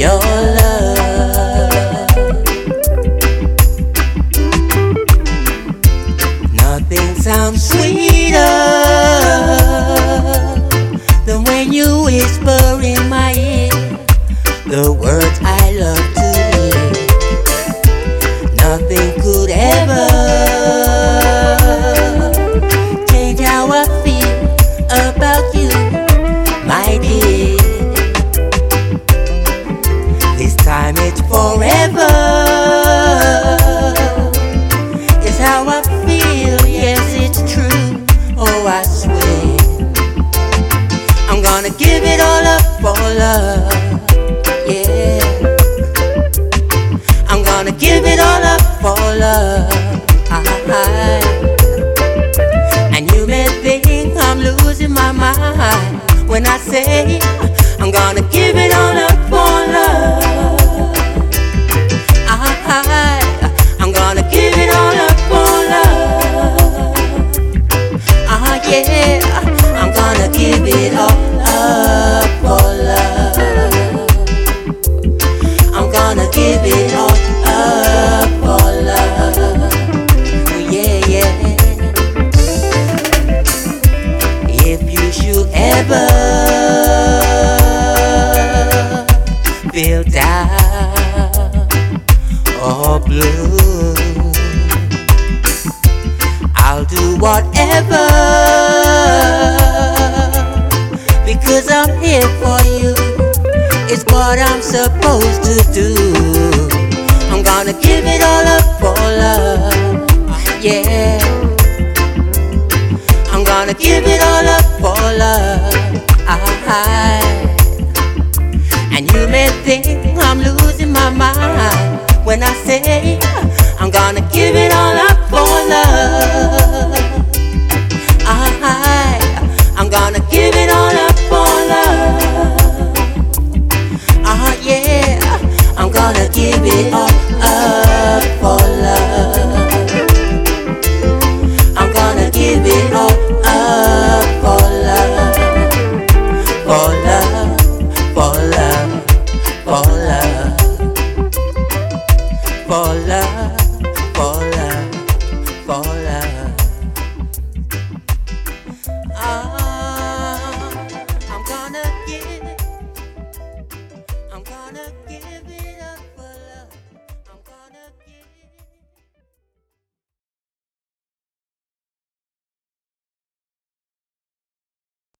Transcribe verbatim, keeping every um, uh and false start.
your love. Nothing sounds sweeter than when you whisper in my ear the words I love to hear. Nothing could ever change how I feel about you, my dear. This time it's forever, is how I feel, yes it's true, oh I swear. I'm gonna give it all up for love, yeah. I'm gonna give it all up for love, I, and you may think I'm losing my mind when I say I'm gonna give it all up for love. I, I'm gonna give it all up for love. Ah yeah, I'm gonna give it all up for love. I'm gonna give it all up for love. Yeah, yeah. If you should ever feel down or blue, I'll do whatever, because I'm here for you. It's what I'm supposed to do. I'm gonna give it all up for love, yeah. I'm gonna give it all up for love, I, and you may think I'm losing my mind when I say I'm gonna give it all up for love. I, I'm gonna give it all up for love. Ah yeah, I'm gonna give it all up for love. I'm gonna give it all up for love, for love, for love, for love, for love, for love, for love. Ah, I'm gonna give, I'm gonna give.